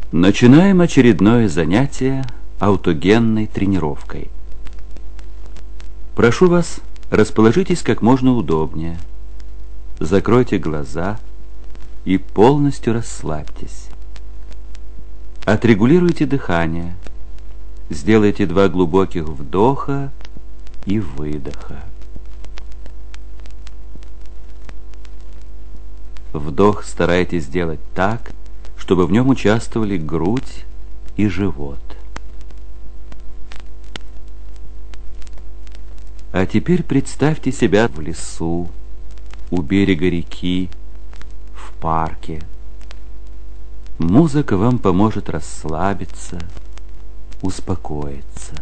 Начинаем очередное занятие аутогенной тренировкой. Прошу вас, расположитесь как можно удобнее, закройте глаза и полностью расслабьтесь. Отрегулируйте дыхание, сделайте 2 глубоких вдоха и выдоха. Вдох старайтесь сделать так, чтобы в нем участвовали грудь и живот. А теперь представьте себя в лесу, у берега реки, в парке. Музыка вам поможет расслабиться, успокоиться.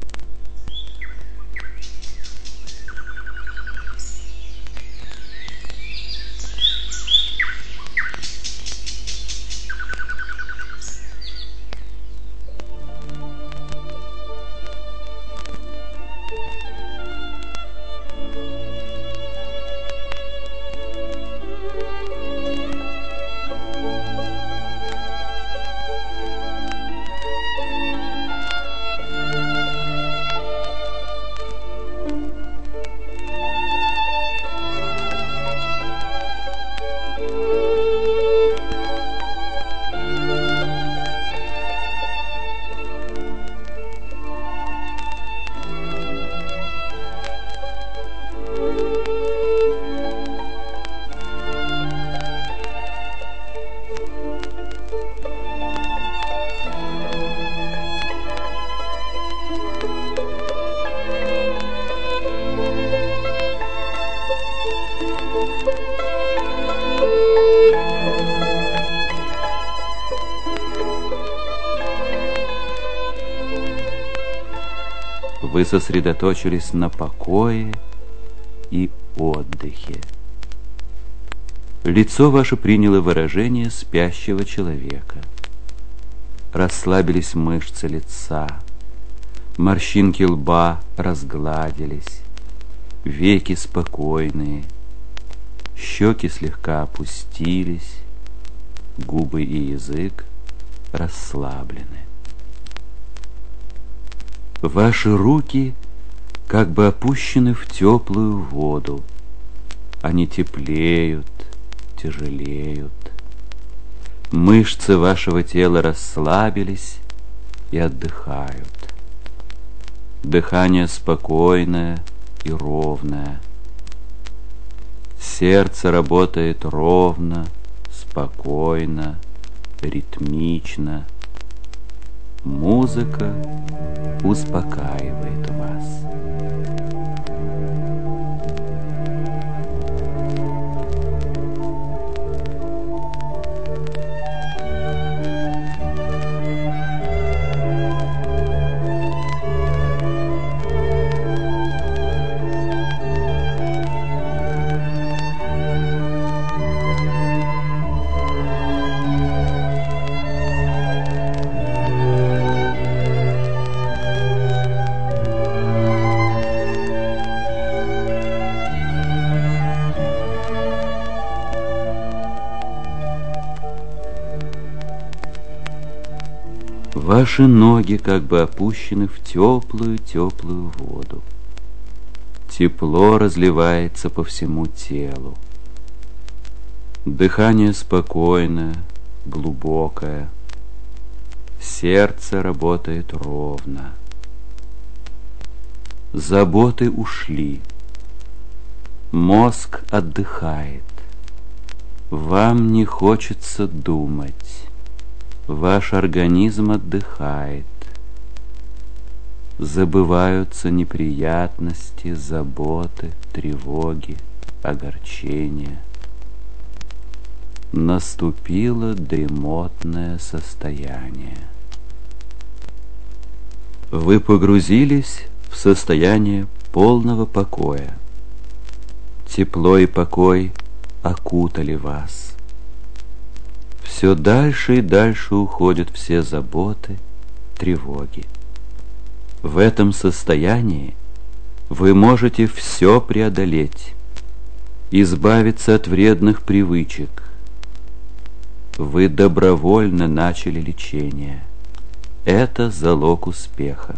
Вы сосредоточились на покое и отдыхе. Лицо ваше приняло выражение спящего человека. Расслабились мышцы лица, морщинки лба разгладились, веки спокойные, щеки слегка опустились, губы и язык расслаблены. Ваши руки как бы опущены в теплую воду. Они теплеют, тяжелеют. Мышцы вашего тела расслабились и отдыхают. Дыхание спокойное и ровное. Сердце работает ровно, спокойно, ритмично. Музыка успокаивает вас. Ваши ноги как бы опущены в теплую воду. Тепло разливается по всему телу. Дыхание спокойное, глубокое. Сердце работает ровно. Заботы ушли. Мозг отдыхает. Вам не хочется думать. Ваш организм отдыхает. Забываются неприятности, заботы, тревоги, огорчения. Наступило дремотное состояние. Вы погрузились в состояние полного покоя. Тепло и покой окутали вас. Все дальше и дальше уходят все заботы, тревоги. В этом состоянии вы можете все преодолеть, избавиться от вредных привычек, Вы добровольно начали лечение. Это залог успеха.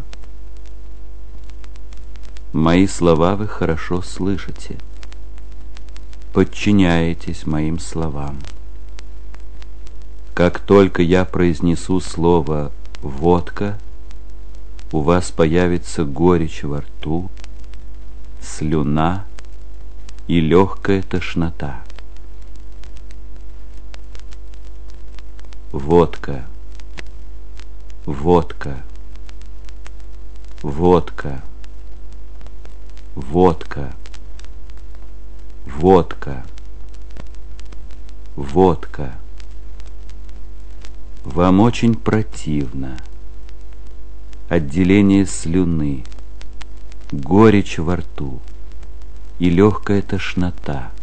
Мои слова вы хорошо слышите. Подчиняетесь моим словам. Как только я произнесу слово «водка», у вас появится горечь во рту, слюна и легкая тошнота. Водка, водка, водка, водка, водка, водка. Вам очень противно. Отделение слюны, горечь во рту и легкая тошнота.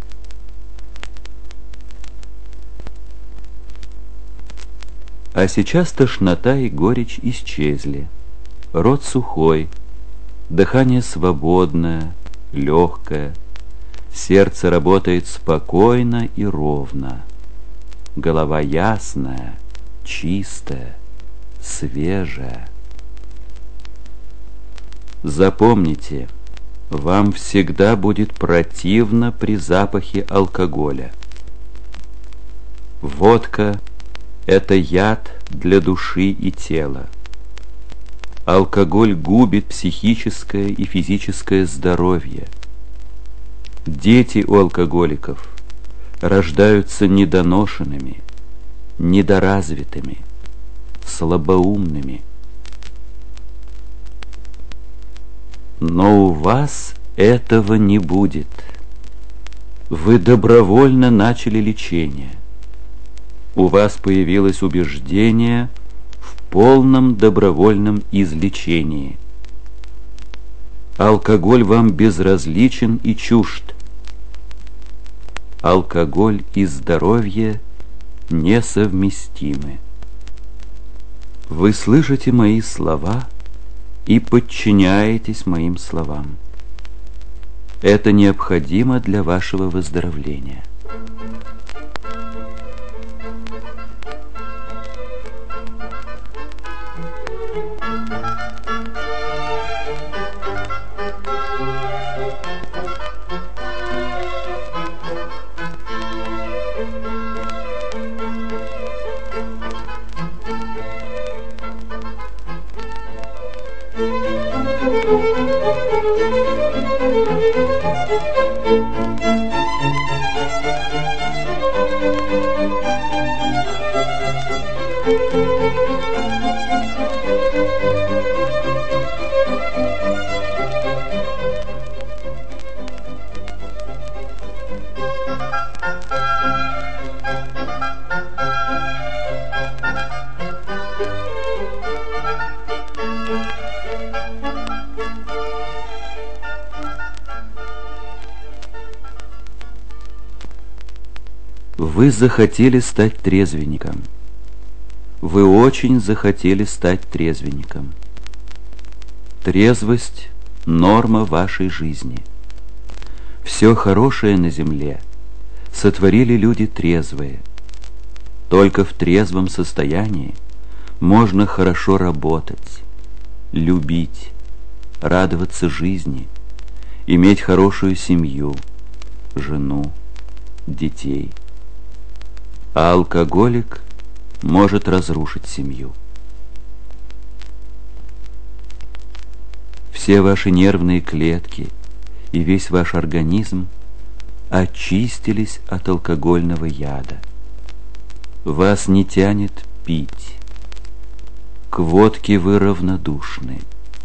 А сейчас тошнота и горечь исчезли. Рот сухой, дыхание свободное, легкое, сердце работает спокойно и ровно, голова ясная, чистая, свежая. Запомните, вам всегда будет противно при запахе алкоголя. Водка – это яд для души и тела. Алкоголь губит психическое и физическое здоровье. Дети у алкоголиков рождаются недоношенными, недоразвитыми, слабоумными. Но у вас этого не будет. Вы добровольно начали лечение. У вас появилось убеждение в полном добровольном излечении. Алкоголь вам безразличен и чужд. Алкоголь и здоровье несовместимы. Вы слышите мои слова и подчиняетесь моим словам. Это необходимо для вашего выздоровления. Вы захотели стать трезвенником. Вы очень захотели стать трезвенником. Трезвость – норма вашей жизни. Все хорошее на земле сотворили люди трезвые. Только в трезвом состоянии можно хорошо работать, любить, радоваться жизни, иметь хорошую семью, жену, детей. А алкоголик может разрушить семью. Все ваши нервные клетки и весь ваш организм очистились от алкогольного яда. Вас не тянет пить. К водке вы равнодушны.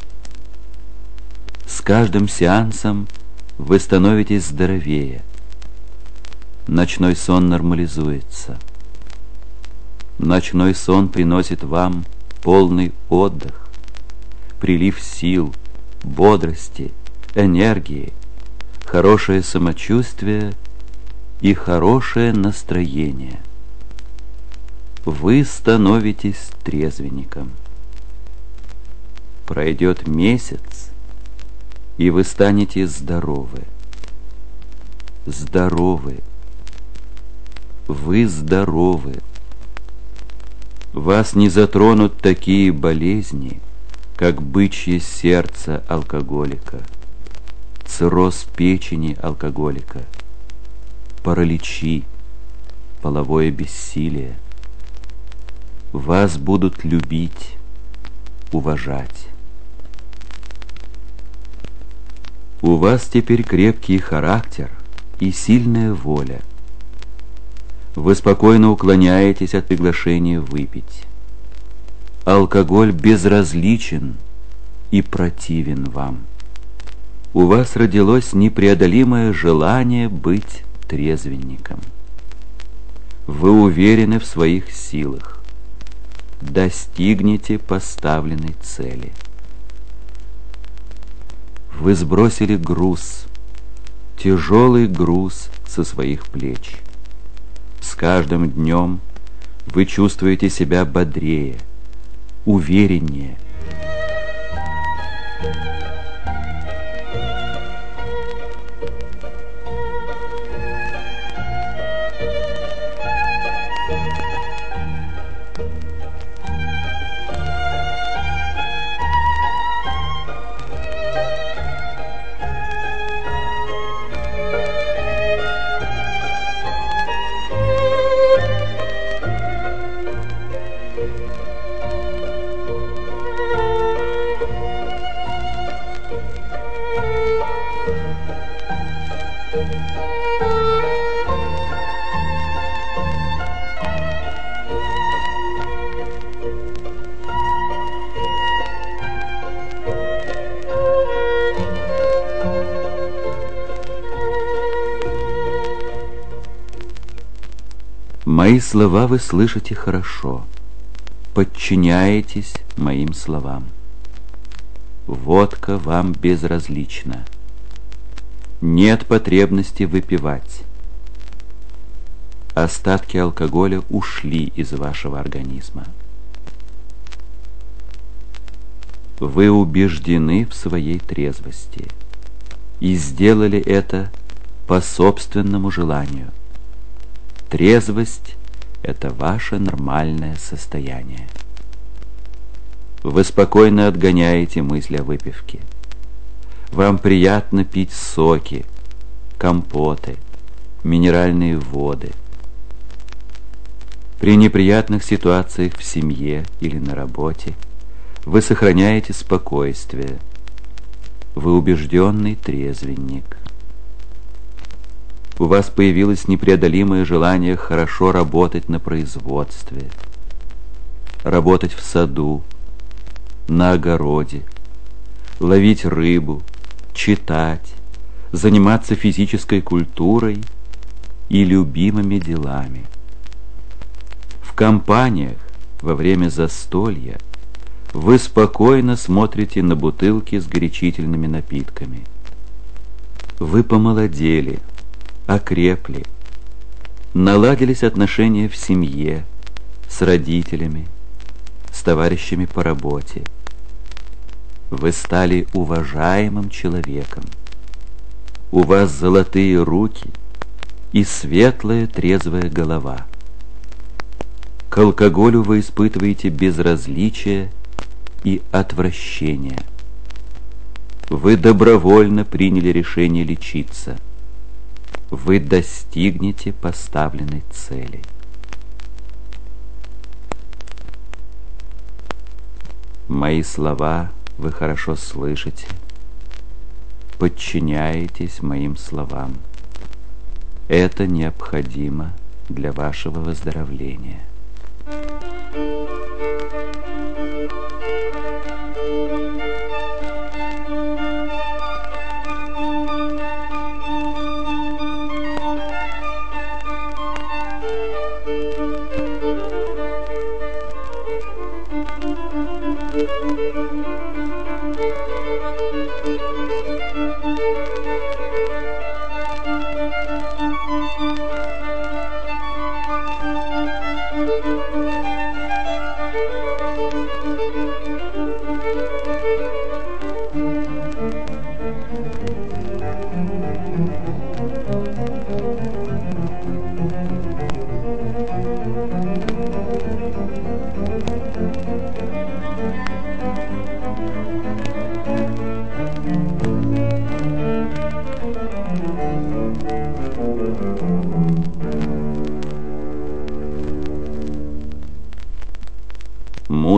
С каждым сеансом вы становитесь здоровее. Ночной сон нормализуется. Ночной сон приносит вам полный отдых, прилив сил, бодрости, энергии, хорошее самочувствие и хорошее настроение. Вы становитесь трезвенником. Пройдет месяц, и вы станете здоровы. Здоровы. Вы здоровы. Вас не затронут такие болезни, как бычье сердце алкоголика, цирроз печени алкоголика, параличи, половое бессилие. Вас будут любить, уважать. У вас теперь крепкий характер и сильная воля. Вы спокойно уклоняетесь от приглашения выпить. Алкоголь безразличен и противен вам. У вас родилось непреодолимое желание быть трезвенником. Вы уверены в своих силах. Достигнете поставленной цели. Вы сбросили груз, тяжелый груз со своих плеч. С каждым днем вы чувствуете себя бодрее, увереннее. Мои слова вы слышите хорошо, подчиняетесь моим словам. Водка вам безразлична. Нет потребности выпивать. Остатки алкоголя ушли из вашего организма. Вы убеждены в своей трезвости и сделали это по собственному желанию. Трезвость — это ваше нормальное состояние. Вы спокойно отгоняете мысль о выпивке. Вам приятно пить соки, компоты, минеральные воды. При неприятных ситуациях в семье или на работе вы сохраняете спокойствие. Вы убежденный трезвенник. У вас появилось непреодолимое желание хорошо работать на производстве, работать в саду, на огороде, ловить рыбу, читать, заниматься физической культурой и любимыми делами. В компаниях во время застолья вы спокойно смотрите на бутылки с горячительными напитками. Вы помолодели, окрепли, наладились отношения в семье, с родителями, с товарищами по работе. Вы стали уважаемым человеком. У вас золотые руки и светлая трезвая голова. К алкоголю вы испытываете безразличие и отвращение. Вы добровольно приняли решение лечиться. Вы достигнете поставленной цели. Мои слова вы хорошо слышите, подчиняетесь моим словам. Это необходимо для вашего выздоровления.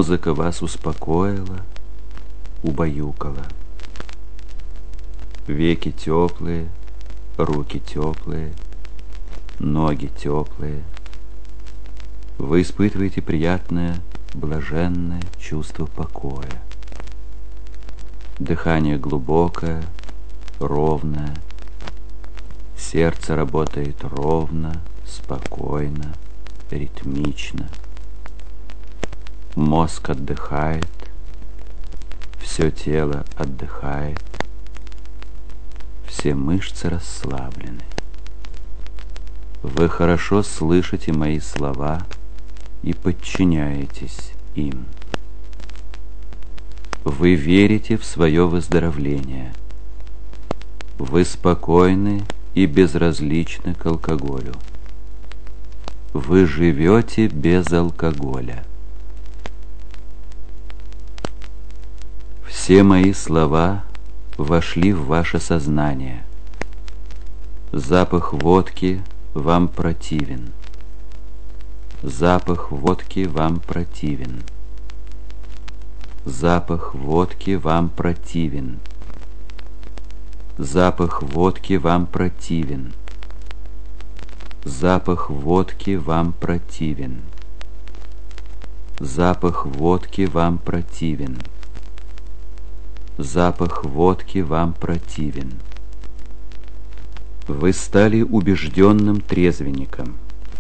музыка вас успокоила, убаюкала. Веки теплые, руки теплые, ноги теплые. Вы испытываете приятное, блаженное чувство покоя. Дыхание глубокое, ровное. Сердце работает ровно, спокойно, ритмично. Мозг отдыхает, все тело отдыхает, все мышцы расслаблены. Вы хорошо слышите мои слова и подчиняетесь им. Вы верите в свое выздоровление. Вы спокойны и безразличны к алкоголю. Вы живете без алкоголя. Все мои слова вошли в ваше сознание. Запах водки вам противен. Запах водки вам противен. Запах водки вам противен. Запах водки вам противен. Запах водки вам противен. Запах водки вам противен. Запах водки вам противен. Вы стали убежденным трезвенником.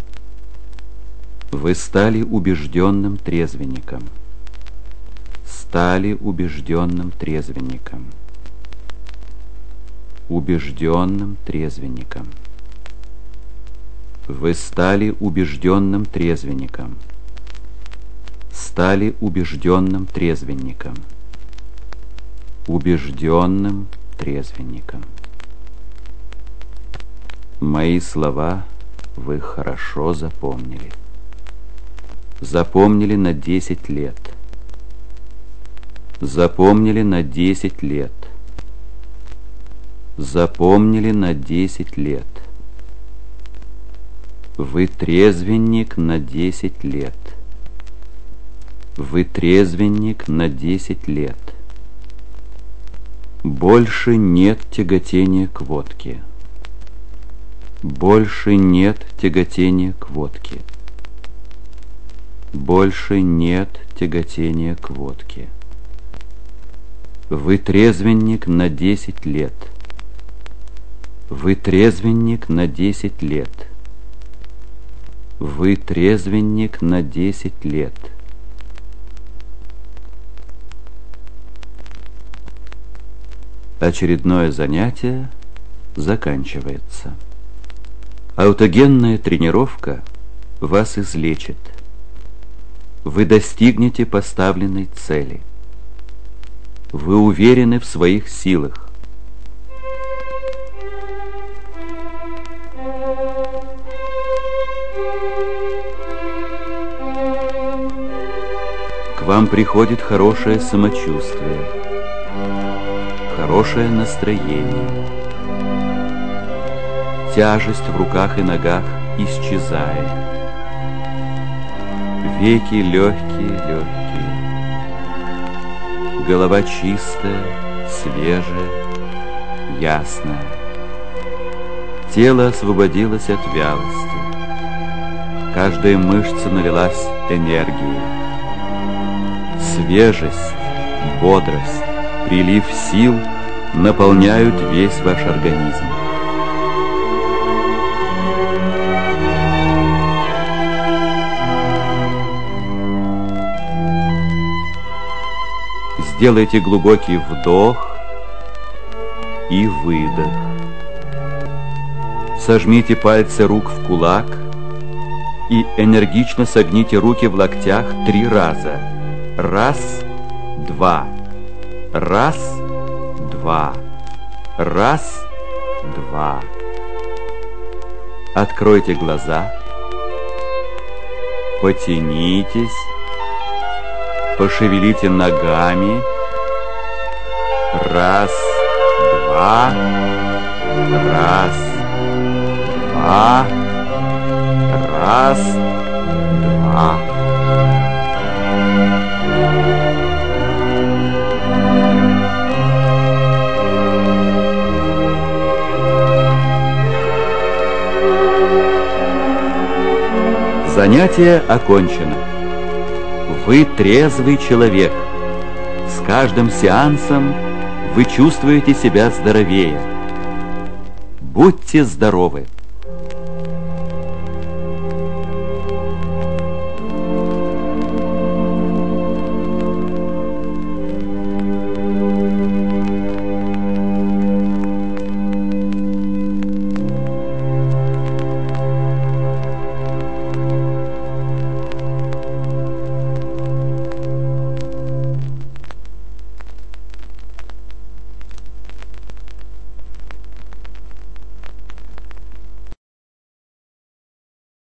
Вы стали убежденным трезвенником. Стали убежденным трезвенником. Убежденным трезвенником. Вы стали убежденным трезвенником. Стали убежденным трезвенником. Убежденным трезвенником. Мои слова вы хорошо запомнили. Запомнили на 10 лет. Запомнили на 10 лет. Запомнили на 10 лет. Вы трезвенник на 10 лет. Вы трезвенник на 10 лет. Больше нет тяготения к водке. Больше нет тяготения к водке. Больше нет тяготения к водке. Вы трезвенник на 10 лет. Вы трезвенник на 10 лет. Вы трезвенник на 10 лет. Очередное занятие заканчивается. Аутогенная тренировка вас излечит. Вы достигнете поставленной цели. Вы уверены в своих силах. К вам приходит хорошее самочувствие, хорошее настроение. Тяжесть в руках и ногах исчезает. Веки легкие. Голова чистая, свежая, ясная. Тело освободилось от вялости. Каждая мышца налилась энергией. Свежесть, бодрость, прилив сил наполняют весь ваш организм. Сделайте глубокий вдох и выдох. Сожмите пальцы рук в кулак и энергично согните руки в локтях 3 раза. Раз, два. Раз, два. Раз, два. Откройте глаза. Потянитесь. Пошевелите ногами. Раз, два. Раз, два. Раз, два. Занятие окончено. Вы трезвый человек. С каждым сеансом вы чувствуете себя здоровее. Будьте здоровы!